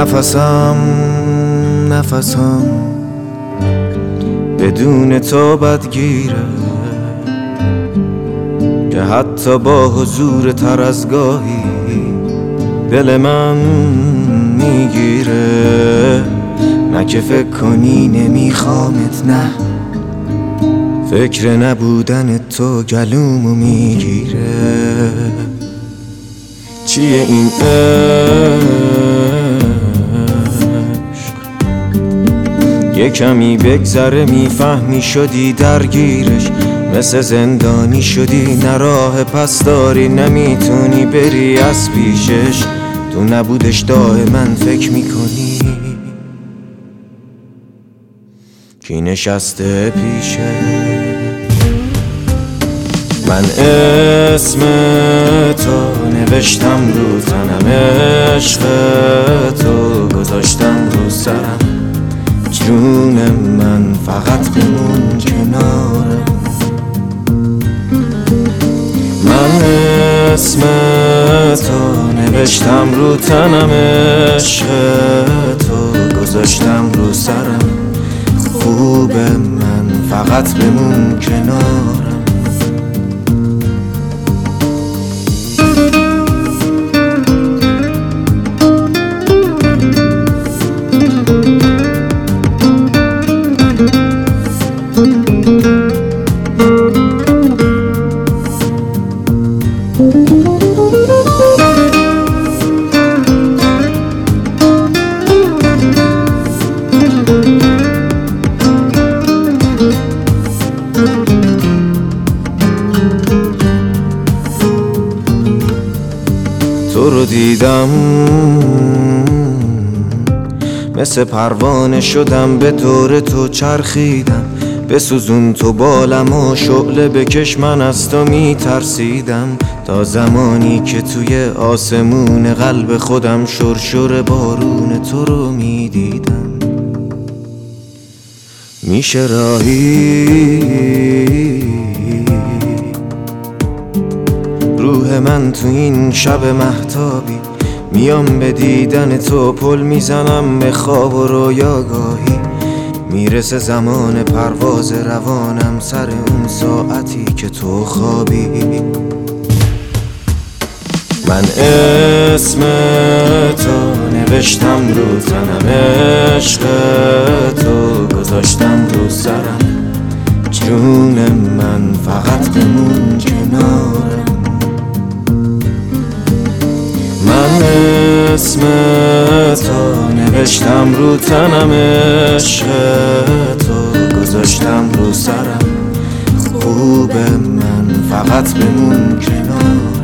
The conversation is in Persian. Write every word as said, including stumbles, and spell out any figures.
نفسم نفسم بدون تو بدگیره که حتی با حضور تر از گاهی دل من میگیره. نه که فکر کنی نمیخوامت، نه فکر نبودن تو گلومو میگیره. چیه این عشق؟ یه کمی بگذره میفهمی شدی درگیرش، مثل زندانی شدی نه راه پس داری، نمیتونی بری از پیشش. تو نبودش دائما فکر میکنی کی نشسته پیشه. من اسم تو نوشتم رو تنم، عشق تو گذاشتم رو سرم. جون من فقط بمون کنارم. من اسم تو نوشتم رو تنم، عشق تو گذاشتم رو سرم. خوبه من فقط بمون کنارم. تو رو دیدم مثل پروانه شدم، به دور تو چرخیدم. بسوزون تو بالم و شعله بکش، من از تو میترسیدم. تا زمانی که توی آسمون قلب خودم شرشر بارون تو رو میدیدم. میشه راهی روح من تو این شب مهتابی، میام به دیدن تو پل میزنم به خواب و رویاگاهی. میرسه زمان پرواز روانم سر اون ساعتی که تو خوابی. من اسم تو نوشتم رو تنم، عشق تو گذاشتم رو سرم. جون من فقط بمون کنارم. من اسم تو نوشتم رو تنم، عشق تو گذاشتم رو سرم. خوبه من فقط بمون کنار.